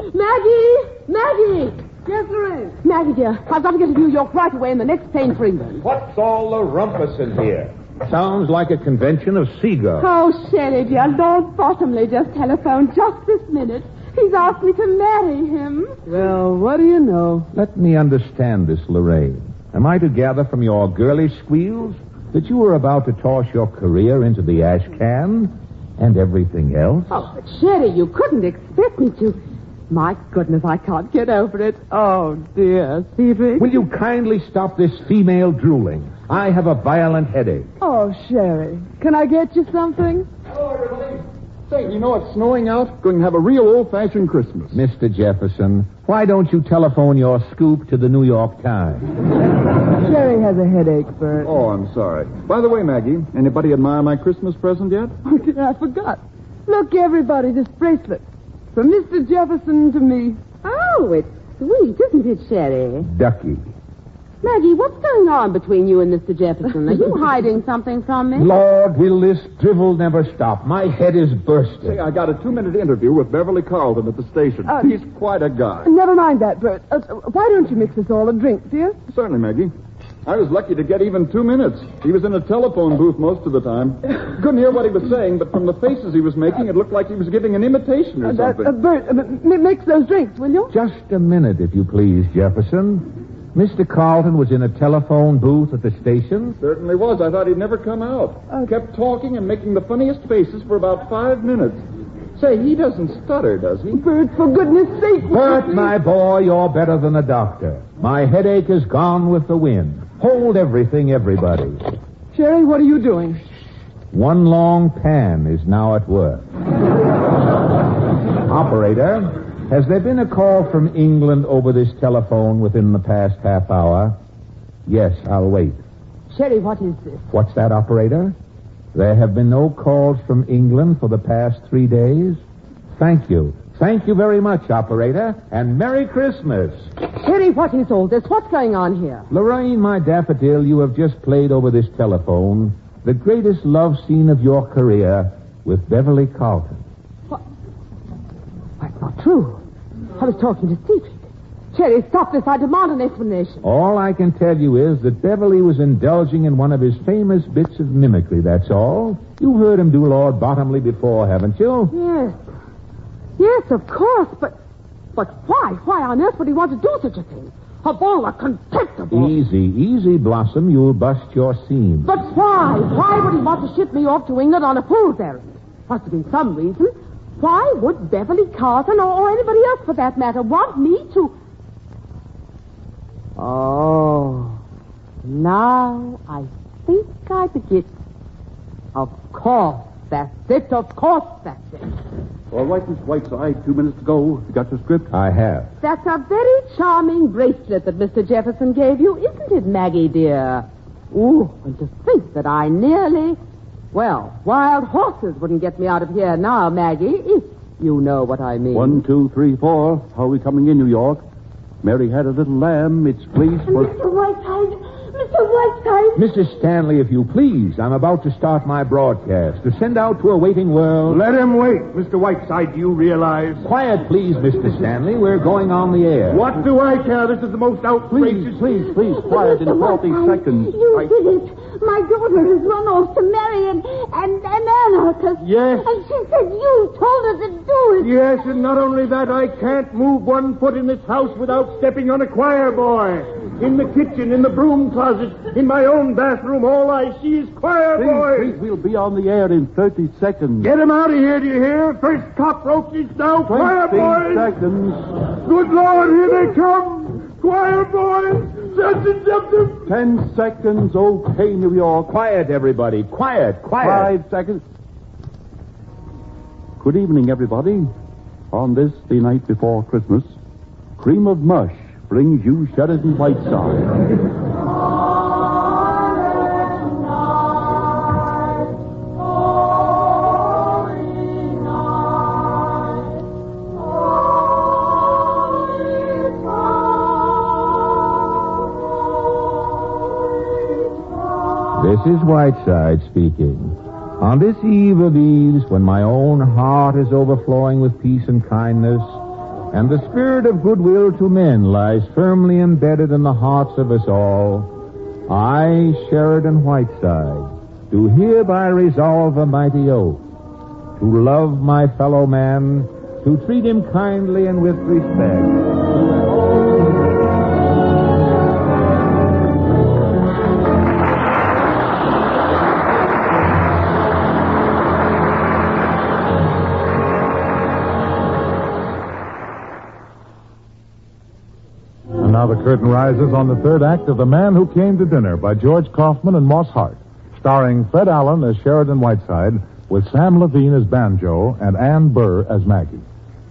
Maggie! Maggie! Yes, Lorraine? Maggie, dear, I've got to get to New York right away in the next train for England. What's all the rumpus in here? Sounds like a convention of seagulls. Oh, Shelley, dear, Lord Bottomley just telephoned just this minute. He's asked me to marry him. Well, what do you know? Let me understand this, Lorraine. Am I to gather from your girlish squeals that you were about to toss your career into the ash can and everything else? Oh, but Sherry, you couldn't expect me to. My goodness, I can't get over it. Oh, dear. Cedric? Will you kindly stop this female drooling? I have a violent headache. Oh, Sherry, can I get you something? Hello, everybody. Say, you know it's snowing out? Going to have a real old-fashioned Christmas. Mister Jefferson, why don't you telephone your scoop to the New York Times? Sherry has a headache, Bert. Oh, I'm sorry. By the way, Maggie, anybody admire my Christmas present yet? Oh, dear, I forgot. Look, everybody, this bracelet. From Mister Jefferson to me. Oh, it's sweet, isn't it, Sherry? Ducky. Maggie, what's going on between you and Mister Jefferson? Are you hiding something from me? Lord, will this drivel never stop? My head is bursting. Say, I got a two-minute interview with Beverly Carlton at the station. Uh, He's quite a guy. Never mind that, Bert. Uh, why don't you mix us all a drink, dear? Certainly, Maggie. I was lucky to get even two minutes. He was in a telephone booth most of the time. Couldn't hear what he was saying, but from the faces he was making, it looked like he was giving an imitation or Uh, something. uh, Bert, uh, m- mix those drinks, will you? Just a minute, if you please, Jefferson. Mister Carlton was in a telephone booth at the station? Certainly was. I thought he'd never come out. Uh, Kept talking and making the funniest faces for about five minutes. Say, he doesn't stutter, does he? Bert, for goodness sake. Bert, my boy, you're better than a doctor. My headache is gone with the wind. Hold everything, everybody. Sherry, what are you doing? One long pan is now at work. Operator, has there been a call from England over this telephone within the past half hour? Yes, I'll wait. Sherry, what is this? What's that, operator? There have been no calls from England for the past three days? Thank you. Thank you very much, operator, and Merry Christmas. Sherry, what is all this? What's going on here? Lorraine, my daffodil, you have just played over this telephone the greatest love scene of your career with Beverly Carlton. What? That's not true. I was talking to Cedric. Sherry, stop this. I demand an explanation. All I can tell you is that Beverly was indulging in one of his famous bits of mimicry, that's all. You've heard him do Lord Bottomley before, haven't you? Yes. Yes, of course, but but why? Why on earth would he want to do such a thing? Of all the contemptible... Easy, easy, Blossom. You'll bust your seam. But why? Why would he want to ship me off to England on a fool's errand? Must have been some reason. Why would Beverly Carlton, or, or anybody else for that matter, want me to... Oh, now I think I begin. Of course, that's it. Of course, that's it. All right, Miss Whiteside, two minutes to go. You got your script? I have. That's a very charming bracelet that Mister Jefferson gave you, isn't it, Maggie, dear? Ooh, and to think that I nearly... Well, wild horses wouldn't get me out of here now, Maggie, if you know what I mean. One, two, three, four. How are we coming in, New York? Mary had a little lamb. It's pleased for... Mister Whiteside, Mister Whiteside. Missus Stanley, if you please, I'm about to start my broadcast to send out to a waiting world... Let him wait, Mister Whiteside. Do you realize? Quiet, please, Mister Stanley. We're going on the air. What do I care? This is the most outrageous... Please, please, please, quiet in forty seconds. You I... did it. My daughter has run off to marry an, an, an anarchist. Yes. And she said you told her to do it. Yes, and not only that, I can't move one foot in this house without stepping on a choir boy. In the kitchen, in the broom closet, in my own bathroom, all I see is choir Please, boys. please, we'll be on the air in thirty seconds. Get him out of here, do you hear? First cockroaches, now choir boys. seconds. Good Lord, here they come. Choir boys. Ten seconds, okay, New York. Quiet, everybody. Quiet, quiet. Five seconds. Good evening, everybody. On this, the night before Christmas, Cream of Mush brings you Sheridan Whiteside. This is Whiteside speaking. On this eve of eves, when my own heart is overflowing with peace and kindness, And the spirit of goodwill to men lies firmly embedded in the hearts of us all. I, Sheridan Whiteside, do hereby resolve a mighty oath to love my fellow man, to treat him kindly and with respect. Now the curtain rises on the third act of The Man Who Came to Dinner by George Kaufman and Moss Hart, starring Fred Allen as Sheridan Whiteside, with Sam Levine as Banjo and Ann Burr as Maggie.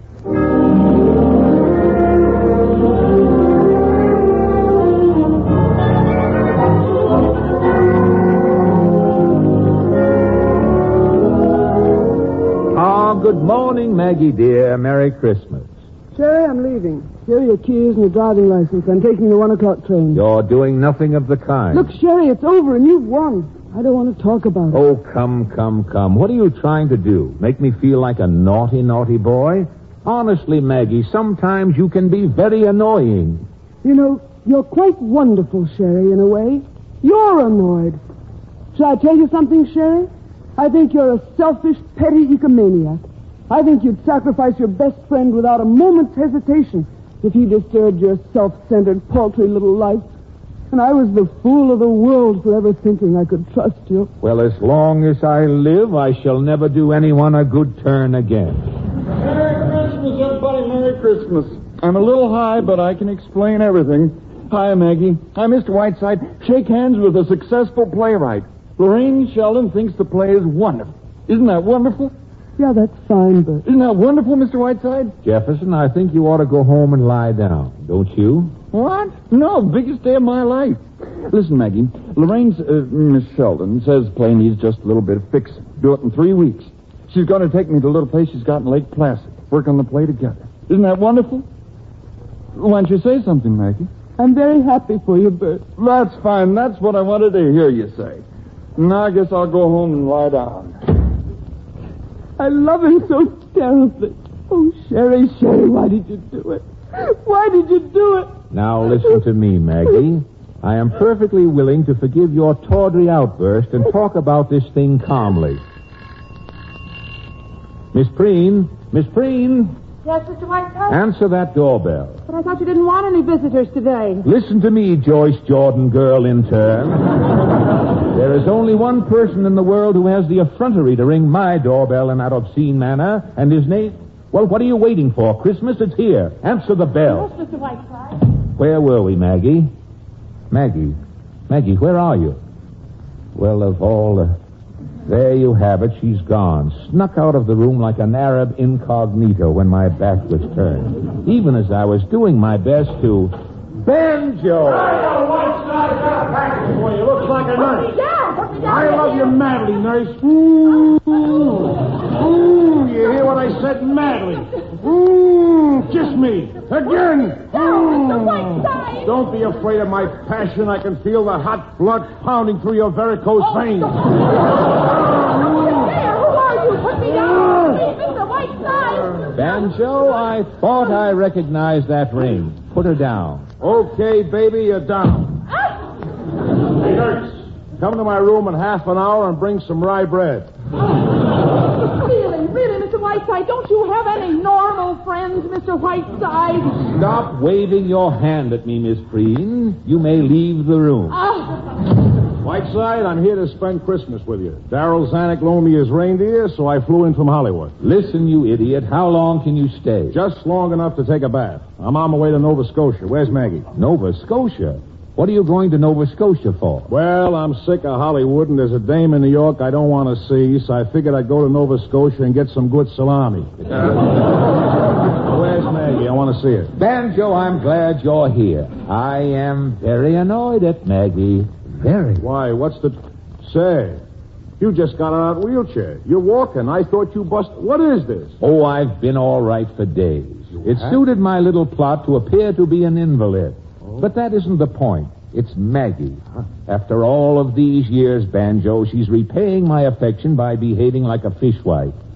Ah, good morning, Maggie dear. Merry Christmas. Sherry, I'm leaving. Here are your keys and your driving license. I'm taking the one o'clock train. You're doing nothing of the kind. Look, Sherry, it's over and you've won. I don't want to talk about it. Oh, come, come, come. What are you trying to do? Make me feel like a naughty, naughty boy? Honestly, Maggie, sometimes you can be very annoying. You know, you're quite wonderful, Sherry, in a way. You're annoyed. Shall I tell you something, Sherry? I think you're a selfish, petty egomaniac. I think you'd sacrifice your best friend without a moment's hesitation if he disturbed your self-centered, paltry little life. And I was the fool of the world for ever thinking I could trust you. Well, as long as I live, I shall never do anyone a good turn again. Merry Christmas, everybody. Merry Christmas. I'm a little high, but I can explain everything. Hi, Maggie. Hi, Mister Whiteside. Shake hands with a successful playwright. Lorraine Sheldon thinks the play is wonderful. Isn't that wonderful? Yeah, that's fine, but... Isn't that wonderful, Mister Whiteside? Jefferson, I think you ought to go home and lie down, don't you? What? No, biggest day of my life. Listen, Maggie, Lorraine's, uh, Miss Sheldon, says the play needs just a little bit of fixing. Do it in three weeks. She's going to take me to a little place she's got in Lake Placid. Work on the play together. Isn't that wonderful? Why don't you say something, Maggie? I'm very happy for you, Bert. That's fine. That's what I wanted to hear you say. Now I guess I'll go home and lie down. I love him so terribly. Oh, Sherry, Sherry, why did you do it? Why did you do it? Now listen to me, Maggie. I am perfectly willing to forgive your tawdry outburst and talk about this thing calmly. Miss Preen, Miss Preen, Yes, Mister Whiteside? answer that doorbell. But I thought you didn't want any visitors today. Listen to me, Joyce Jordan, girl intern. There is only one person in the world who has the effrontery to ring my doorbell in that obscene manner, and his name... Well, what are you waiting for? Christmas is here. Answer the bell. Yes, Mister Whiteside. Where were we, Maggie? Maggie? Maggie, where are you? Well, of all the... There you have it. She's gone. Snuck out of the room like an Arab incognito when my back was turned. Even as I was doing my best to... Banjo! You look like a nurse. Yeah, put me down. I love you madly, nurse. Ooh. Ooh, you hear what I said? Madly. Ooh, kiss me. Again. No, Mister Whiteside. Don't be afraid of my passion. I can feel the hot blood pounding through your varicose Oh, veins. There, who are you? Put me down. Please, Mister Whiteside. Banjo, I thought I recognized that ring. Put her down. Okay, baby, you're down. Hey, nurse, come to my room in half an hour and bring some rye bread. Really, really, Mister Whiteside, don't you have any normal friends, Mister Whiteside? Stop waving your hand at me, Miss Preen. You may leave the room. Ah. Whiteside, I'm here to spend Christmas with you. Darrell Zanuck loaned me his reindeer, so I flew in from Hollywood. Listen, you idiot. How long can you stay? Just long enough to take a bath. I'm on my way to Nova Scotia. Where's Maggie? Nova Scotia? What are you going to Nova Scotia for? Well, I'm sick of Hollywood, and there's a dame in New York I don't want to see, so I figured I'd go to Nova Scotia and get some good salami. Where's Maggie? I want to see her. Banjo, I'm glad you're here. I am very annoyed at Maggie. Very. Why, what's the... Say, you just got out of a wheelchair. You're walking. I thought you bust... What is this? Oh, I've been all right for days. It have? suited my little plot to appear to be an invalid. Oh. But that isn't the point. It's Maggie. Huh? After all of these years, Banjo, she's repaying my affection by behaving like a fishwife.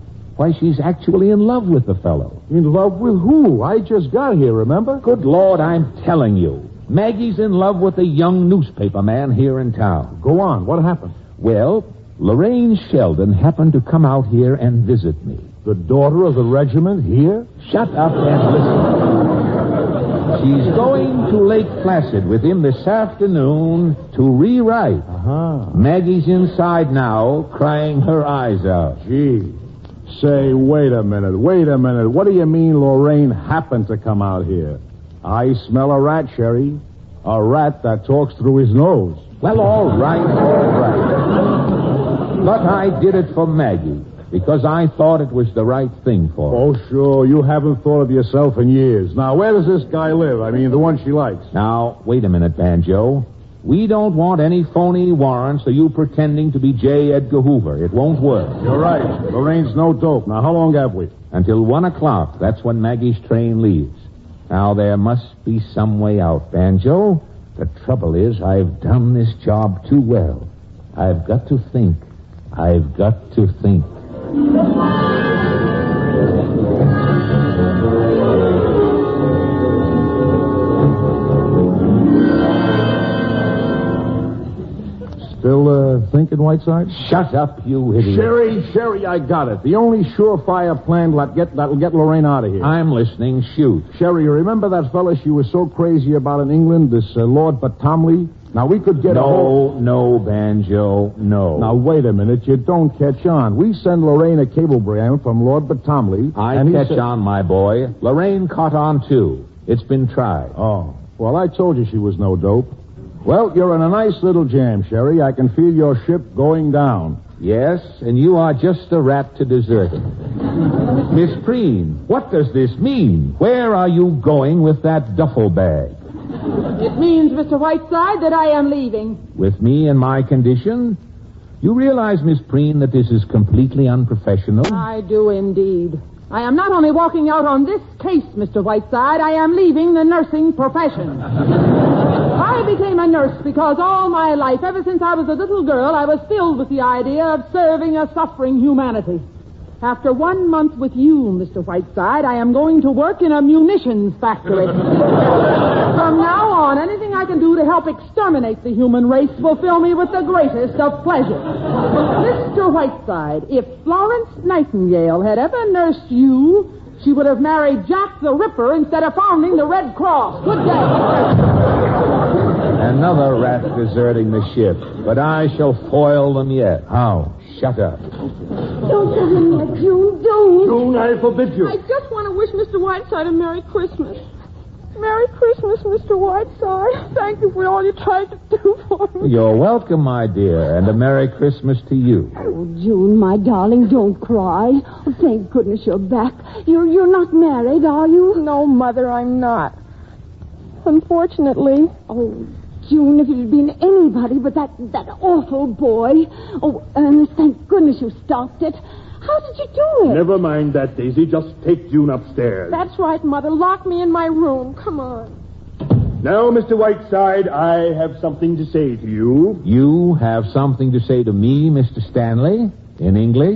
Why, she's actually in love with the fellow. In love with who? I just got here, remember? Good Lord, I'm telling you. Maggie's in love with a young newspaper man here in town. Go on. What happened? Well, Lorraine Sheldon happened to come out here and visit me. The daughter of the regiment here? Shut up and listen. She's going to Lake Placid with him this afternoon to rewrite. Uh-huh. Maggie's inside now, crying her eyes out. Gee. Say, wait a minute, wait a minute. What do you mean Lorraine happened to come out here? I smell a rat, Sherry. A rat that talks through his nose. Well, all right, all right. But I did it for Maggie, because I thought it was the right thing for her. Oh, sure. You haven't thought of yourself in years. Now, where does this guy live? I mean, the one she likes. Now, wait a minute, Banjo. We don't want any phony warrants or you pretending to be J. Edgar Hoover. It won't work. You're right. Lorraine's no dope. Now, how long have we? Until one o'clock. That's when Maggie's train leaves. Now, there must be some way out, Banjo. The trouble is, I've done this job too well. I've got to think. I've got to think. Still uh, thinking, Whiteside? Shut up, you idiot. Sherry, Sherry, I got it. The only surefire plan that'll get, that'll get Lorraine out of here. I'm listening. Shoot. Sherry, you remember that fella she was so crazy about in England, this uh, Lord Batomley? Now, we could get no, a whole... No, Banjo, no. Now, wait a minute. You don't catch on. We send Lorraine a cablegram from Lord Batomley. I and catch said... on, my boy. Lorraine caught on, too. It's been tried. Oh. Well, I told you she was no dope. Well, you're in a nice little jam, Sherry. I can feel your ship going down. Yes, and you are just the rat to desert it. Miss Preen, what does this mean? Where are you going with that duffel bag? It means, Mister Whiteside, that I am leaving. With me in my condition? You realize, Miss Preen, that this is completely unprofessional? I do indeed. I am not only walking out on this case, Mister Whiteside, I am leaving the nursing profession. I became a nurse because all my life, ever since I was a little girl, I was filled with the idea of serving a suffering humanity. After one month with you, Mister Whiteside, I am going to work in a munitions factory. From now on, anything I can do to help exterminate the human race will fill me with the greatest of pleasure. Mister Whiteside, if Florence Nightingale had ever nursed you, she would have married Jack the Ripper instead of founding the Red Cross. Good day. Another rat deserting the ship, but I shall foil them yet. How? Shut up. Don't tell him that, June. Don't. June, I forbid you. I just want to wish Mister Whiteside a Merry Christmas. Merry Christmas, Mister Whiteside. Thank you for all you tried to do for me. You're welcome, my dear, and a Merry Christmas to you. Oh, June, my darling, don't cry. Oh, thank goodness you're back. You're, you're not married, are you? No, Mother, I'm not. Unfortunately. Oh, June, if it had been anybody but that, that awful boy. Oh, Ernest, thank goodness you stopped it. How did you do it? Never mind that, Daisy. Just take June upstairs. That's right, Mother. Lock me in my room. Come on. Now, Mister Whiteside, I have something to say to you. You have something to say to me, Mister Stanley, in English?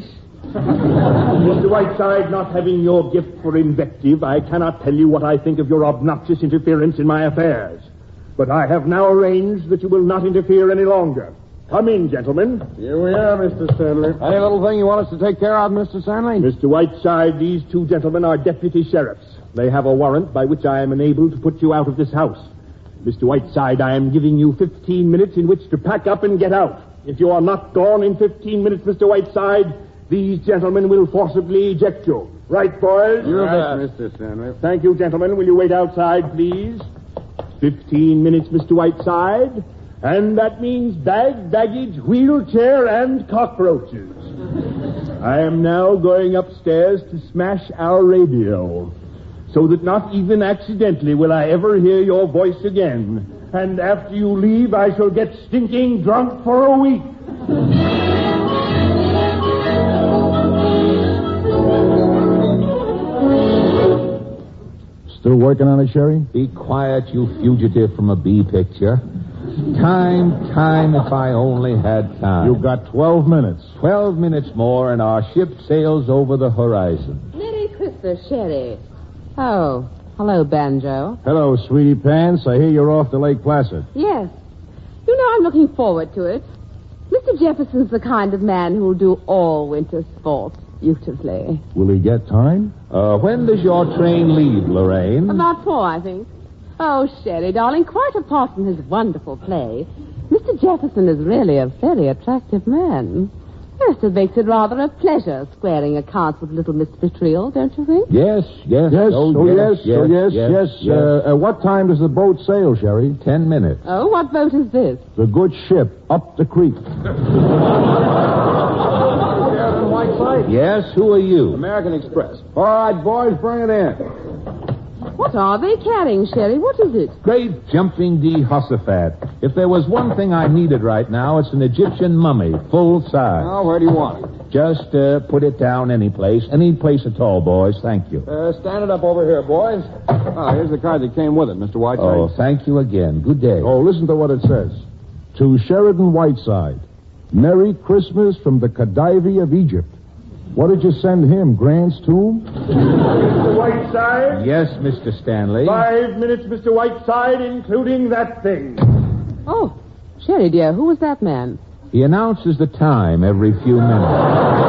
Mister Whiteside, not having your gift for invective, I cannot tell you what I think of your obnoxious interference in my affairs. But I have now arranged that you will not interfere any longer. Come in, gentlemen. Here we are, Mister Stanley. Any little thing you want us to take care of, Mister Stanley? Mister Whiteside, these two gentlemen are deputy sheriffs. They have a warrant by which I am enabled to put you out of this house. Mister Whiteside, I am giving you fifteen minutes in which to pack up and get out. If you are not gone in fifteen minutes, Mister Whiteside, these gentlemen will forcibly eject you. Right, boys? You bet, Mister Stanley. Thank you, gentlemen. Will you wait outside, please? Fifteen minutes, Mister Whiteside. And that means bag, baggage, wheelchair, and cockroaches. I am now going upstairs to smash our radio, so that not even accidentally will I ever hear your voice again. And after you leave, I shall get stinking drunk for a week. Still working on it, Sherry? Be quiet, you fugitive from a B picture. Time, time, if I only had time. You've got twelve minutes. Twelve minutes more, and our ship sails over the horizon. Merry Christmas, Sherry. Oh, hello, Banjo. Hello, sweetie pants. I hear you're off to Lake Placid. Yes. You know, I'm looking forward to it. Mister Jefferson's the kind of man who'll do all winter sports beautifully. Will he get time? Uh, when does your train leave, Lorraine? About four, I think. Oh, Sherry, darling, quite apart from his wonderful play, Mister Jefferson is really a very attractive man. Yes, it makes it rather a pleasure squaring accounts with little Miss Vitriol, don't you think? Yes, yes. Yes, oh, oh, yes, yes, oh, yes, yes. yes, yes. Uh, uh, what time does the boat sail, Sherry? Ten minutes. Oh, what boat is this? The good ship, up the creek. Yes, who are you? American Express. All right, boys, bring it in. What are they carrying, Sherry? What is it? Great jumping Jehoshaphat. If there was one thing I needed right now, it's an Egyptian mummy, full size. Now, where do you want it? Just uh, put it down any place. Any place at all, boys. Thank you. Uh, stand it up over here, boys. Oh, here's the card that came with it, Mister Whiteside. Oh, thank you again. Good day. Oh, listen to what it says. To Sheridan Whiteside, Merry Christmas from the Khedive of Egypt. What did you send him, Grant's tomb? Mister Whiteside? Yes, Mister Stanley. Five minutes, Mister Whiteside, including that thing. Oh, Sherry, dear, who was that man? He announces the time every few minutes.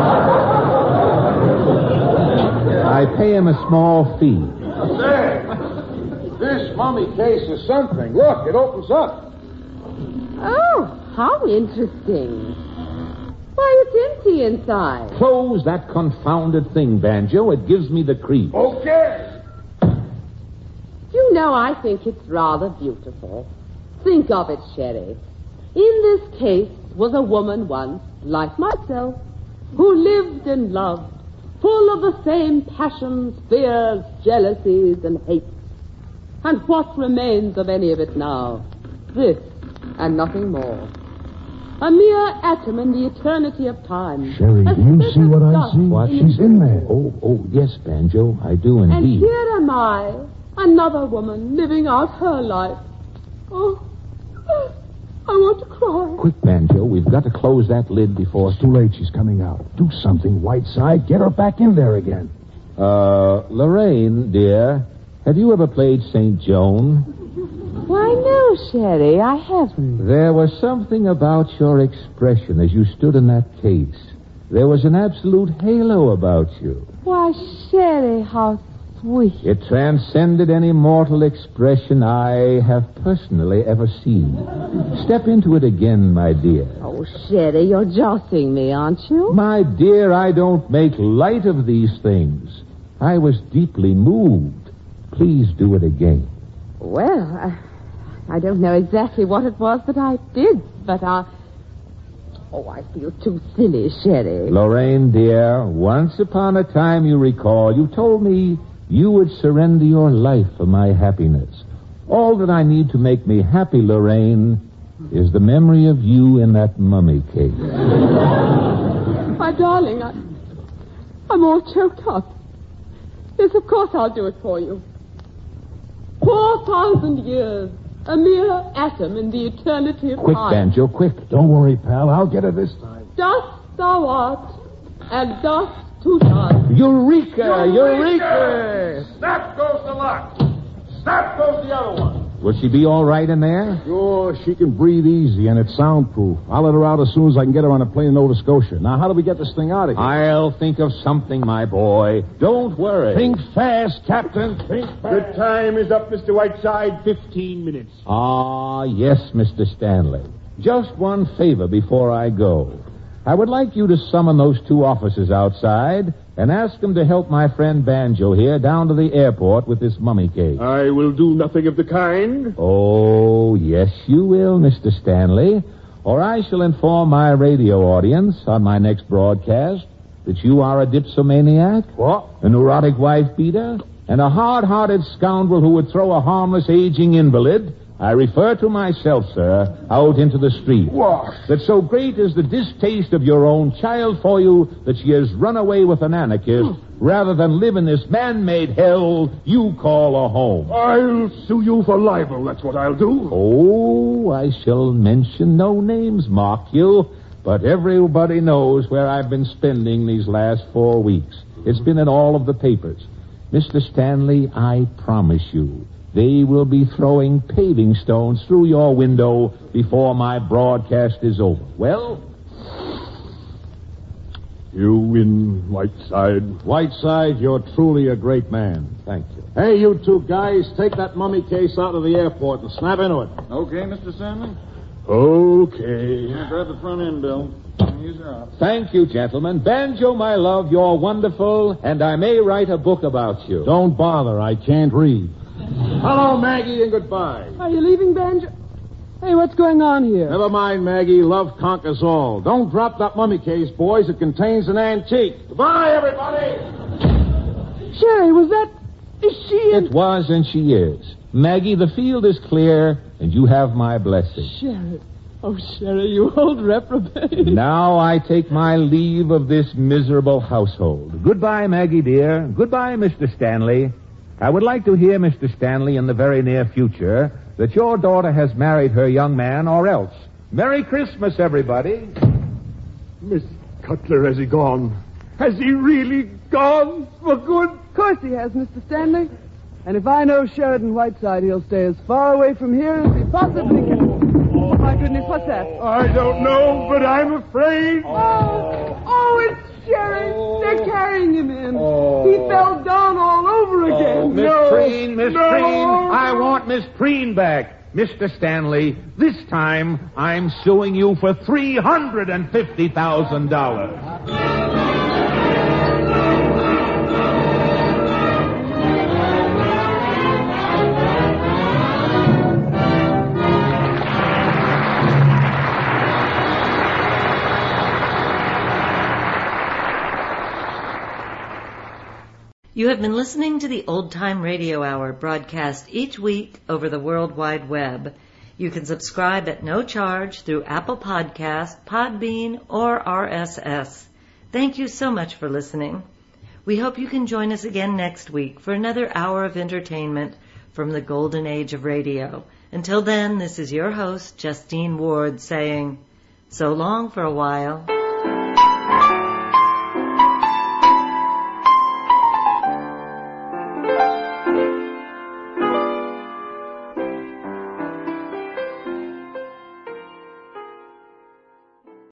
I pay him a small fee. Say, this mummy case is something. Look, it opens up. Oh, how interesting. Why, it's empty inside. Close that confounded thing, Banjo. It gives me the creep. Okay. You know, I think it's rather beautiful. Think of it, Sherry. In this case was a woman once, like myself, who lived and loved, full of the same passions, fears, jealousies, and hates. And what remains of any of it now? This, and nothing more. A mere atom in the eternity of time. Sherry, A do you speck see of what I dust see? What? in She's in there. Oh, oh, yes, Banjo. I do And indeed. here am I, another woman, living out her life. Oh, I want to cry. Quick, Banjo. We've got to close that lid before... It's too late. She's coming out. Do something, Whiteside. Get her back in there again. Uh, Lorraine, dear, have you ever played Saint Joan? Why, no, Sherry, I haven't. There was something about your expression as you stood in that case. There was an absolute halo about you. Why, Sherry, how sweet. It transcended any mortal expression I have personally ever seen. Step into it again, my dear. Oh, Sherry, you're jostling me, aren't you? My dear, I don't make light of these things. I was deeply moved. Please do it again. Well, I, I don't know exactly what it was that I did, but I... Oh, I feel too silly, Sherry. Lorraine, dear, once upon a time, you recall, you told me you would surrender your life for my happiness. All that I need to make me happy, Lorraine, is the memory of you in that mummy case. My darling, I, I'm all choked up. Yes, of course I'll do it for you. Four thousand years. A mere atom in the eternity of Quick, time. Banjo, quick. Don't worry, pal. I'll get her this time. Dust thou art, and dust to dust. Eureka! Eureka! Snap goes the lock. Snap goes the other one. Will she be all right in there? Sure, she can breathe easy, and it's soundproof. I'll let her out as soon as I can get her on a plane to Nova Scotia. Now, how do we get this thing out of here? I'll think of something, my boy. Don't worry. Think fast, Captain. Think fast. The time is up, Mister Whiteside. Fifteen minutes. Ah, yes, Mister Stanley. Just one favor before I go. I would like you to summon those two officers outside and ask them to help my friend Banjo here down to the airport with this mummy case. I will do nothing of the kind. Oh, yes, you will, Mister Stanley. Or I shall inform my radio audience on my next broadcast that you are a dipsomaniac, what? a neurotic wife-beater, and a hard-hearted scoundrel who would throw a harmless aging invalid I refer to myself, sir, out into the street. What? That so great is the distaste of your own child for you that she has run away with an anarchist rather than live in this man-made hell you call a home. I'll sue you for libel, that's what I'll do. Oh, I shall mention no names, mock you, but everybody knows where I've been spending these last four weeks. It's been in all of the papers. Mister Stanley, I promise you, they will be throwing paving stones through your window before my broadcast is over. Well? You win, Whiteside. Whiteside, you're truly a great man. Thank you. Hey, you two guys, take that mummy case out of the airport and snap into it. Okay, Mister Stanley? Okay. Yeah, grab the front end, Bill. He's out. Thank you, gentlemen. Banjo, my love, you're wonderful, and I may write a book about you. Don't bother, I can't read. Hello, Maggie, and goodbye. Are you leaving, Banjo? Hey, what's going on here? Never mind, Maggie. Love conquers all. Don't drop that mummy case, boys. It contains an antique. Goodbye, everybody. Sherry, was that... Is she in... It was, and she is. Maggie, the field is clear, and you have my blessing. Sherry. Oh, Sherry, you old reprobate. Now I take my leave of this miserable household. Goodbye, Maggie, dear. Goodbye, Mister Stanley. I would like to hear, Mister Stanley, in the very near future, that your daughter has married her young man or else. Merry Christmas, everybody. Miss Cutler, has he gone? Has he really gone for good? Of course he has, Mister Stanley. And if I know Sheridan Whiteside, he'll stay as far away from here as he possibly can. Oh, my goodness, what's that? I don't know, but I'm afraid. Oh, oh, it's Sherry. Oh. They're carrying him in. Oh. He fell down all over again. Oh, Miss no. Preen, Miss no. Preen, I want Miss Preen back. Mister Stanley, this time I'm suing you for three hundred fifty thousand dollars. You have been listening to the Old Time Radio Hour, broadcast each week over the World Wide Web. You can subscribe at no charge through Apple Podcast, Podbean, or R S S. Thank you so much for listening. We hope you can join us again next week for another hour of entertainment from the golden age of radio. Until then, this is your host, Justine Ward, saying so long for a while.